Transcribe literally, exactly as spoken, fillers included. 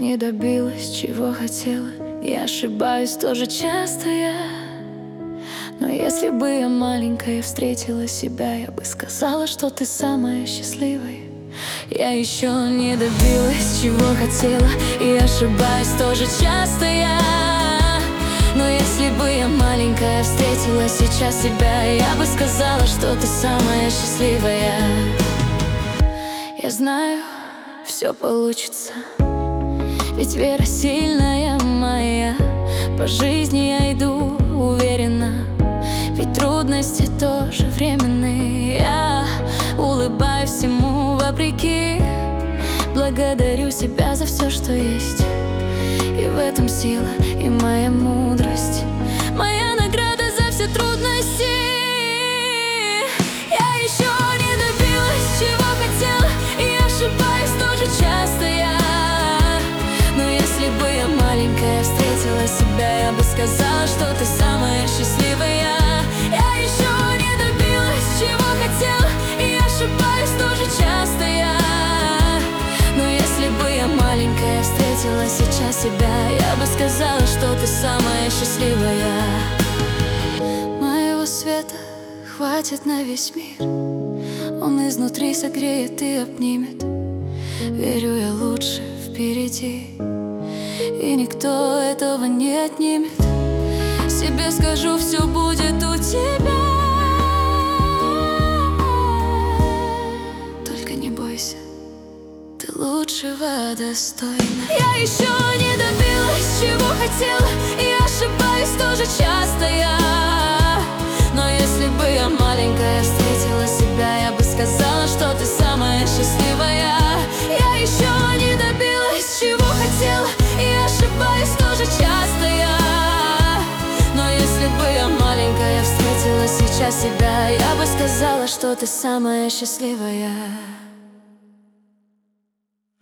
не добилась, чего хотела. И ошибаюсь тоже часто я. Но если бы я маленькая встретила себя, я бы сказала, что ты самая счастливая. Я еще не добилась, чего хотела. И ошибаюсь тоже часто я. Но если бы я маленькая встретила сейчас себя, я бы сказала, что ты самая счастливая. Я знаю, все получится, ведь вера сильная моя. По жизни я иду уверенно, ведь трудности тоже временные. Я улыбаюсь всему вопреки, благодарю себя за все, что есть. И в этом сила и моя мудрость, моя награда за все трудности. Я еще не добилась, чего хотела, и ошибаюсь тоже часто я. Но если бы я маленькая встретила себя, я бы сказала, что ты самая счастливая. Я еще не добилась, чего хотела, и ошибаюсь тоже часто я. Но если бы я маленькая встретила сейчас себя, я бы сказала, что ты самая счастливая. Моего света хватит на весь мир, он изнутри согреет и обнимет. Верю я, лучше впереди, и никто этого не отнимет. Себе скажу, все будет у тебя. Только не бойся, ты лучшего достойна. Я еще не добилась, чего хотела, и ошибаюсь тоже часто я. Но если бы я маленькая встретила себя, я бы сказала, что ты самая счастливая. Я еще не добилась, чего хотела, и ошибаюсь тоже часто я. Но если бы я маленькая встретила сейчас себя, я бы сказала, что ты самая счастливая.